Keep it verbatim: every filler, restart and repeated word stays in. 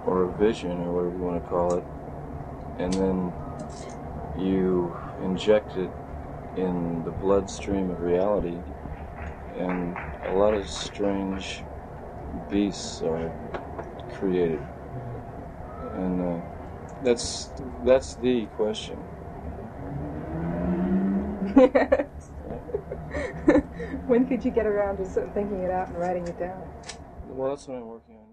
or a vision, or whatever you want to call it, and then you inject it in the bloodstream of reality, and a lot of strange beasts are created. And uh, that's that's the question. When could you get around to sort of thinking it out and writing it down? Well, that's what I'm working on.